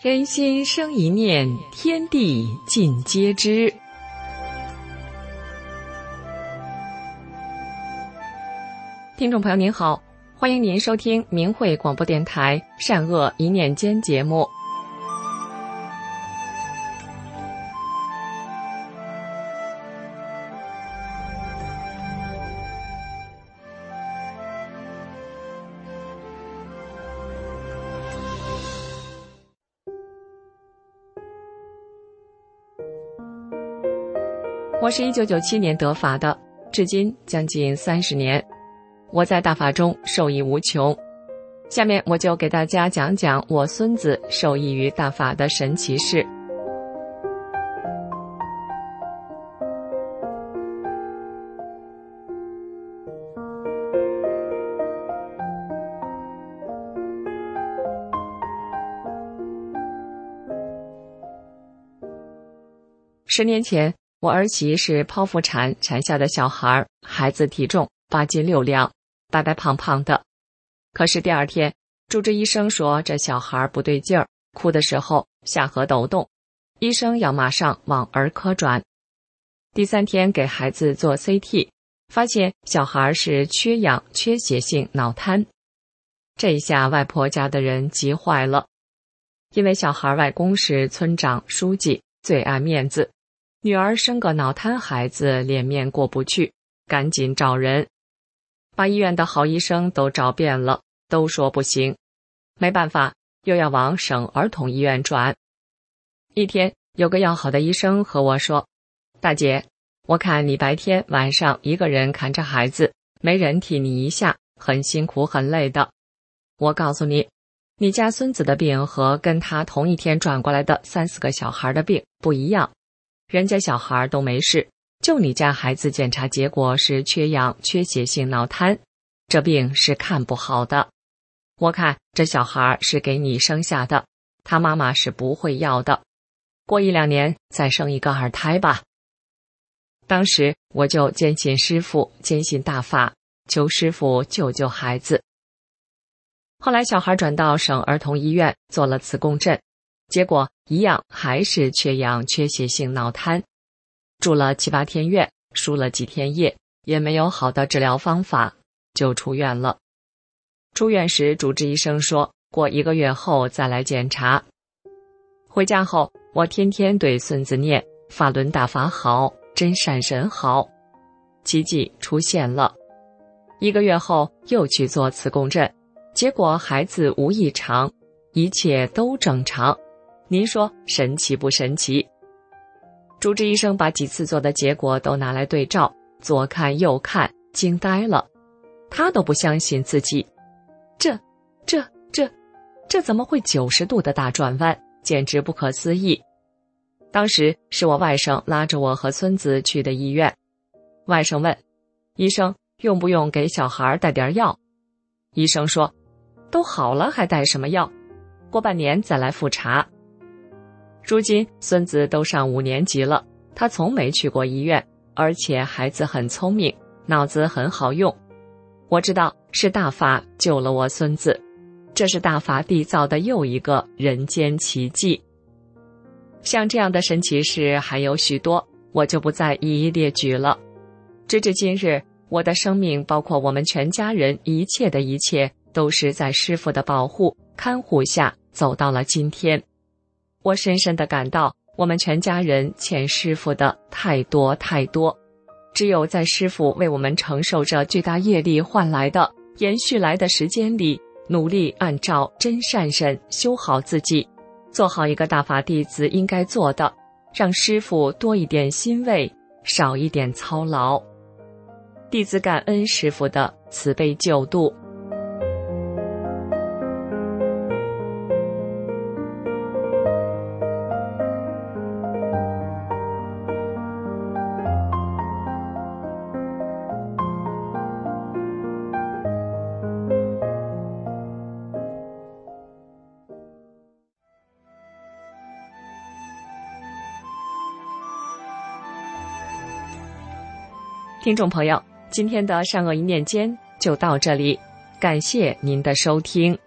人心生一念，天地尽皆知。听众朋友您好，欢迎您收听明慧广播电台善恶一念间节目。我是1997年得法的，至今将近30年。我在大法中受益无穷。下面我就给大家讲讲我孙子受益于大法的神奇事。10年前，我儿媳是剖腹产下的小孩，孩子体重8斤6两，白白胖胖的。可是第二天，主治医生说这小孩不对劲儿，哭的时候下颌抖动，医生要马上往儿科转。第3天给孩子做 CT， 发现小孩是缺氧缺血性脑瘫。这一下外婆家的人急坏了，因为小孩外公是村长书记，最爱面子，女儿生个脑瘫孩子，脸面过不去，赶紧找人，把医院的好医生都找遍了，都说不行，没办法，又要往省儿童医院转。一天，有个要好的医生和我说：“大姐，我看你白天晚上一个人看着孩子，没人替你一下，很辛苦很累的。我告诉你，你家孙子的病和跟他同一天转过来的3、4个小孩的病不一样，人家小孩都没事，就你家孩子检查结果是缺氧缺血性脑瘫，这病是看不好的。我看这小孩是给你生下的，他妈妈是不会要的，过1、2年再生一个二胎吧。”当时我就坚信师父，坚信大法，求师父救救孩子。后来小孩转到省儿童医院做了磁共振，结果一样还是缺氧缺血性脑瘫，住了7、8天院，输了几天液，也没有好的治疗方法，就出院了。出院时主治医生说过1个月后再来检查。回家后，我天天对孙子念法轮大法好，真善神好。奇迹出现了。1个月后又去做磁共振，结果孩子无异常，一切都正常。您说神奇不神奇？主治医生把几次做的结果都拿来对照，左看右看，惊呆了。他都不相信自己，这怎么会90度的大转弯，简直不可思议。当时是我外甥拉着我和孙子去的医院。外甥问医生用不用给小孩带点药，医生说都好了还带什么药，过半年再来复查。如今孙子都上5年级了，他从没去过医院，而且孩子很聪明，脑子很好用。我知道是大法救了我孙子，这是大法缔造的又一个人间奇迹。像这样的神奇事还有许多，我就不再一一列举了。直至今日，我的生命包括我们全家人一切的一切，都是在师父的保护看护下走到了今天。我深深地感到我们全家人欠师父的太多太多，只有在师父为我们承受着巨大业力换来的延续来的时间里，努力按照真善神修好自己，做好一个大法弟子应该做的，让师父多一点欣慰，少一点操劳。弟子感恩师父的慈悲救度。听众朋友，今天的善恶一念间就到这里，感谢您的收听。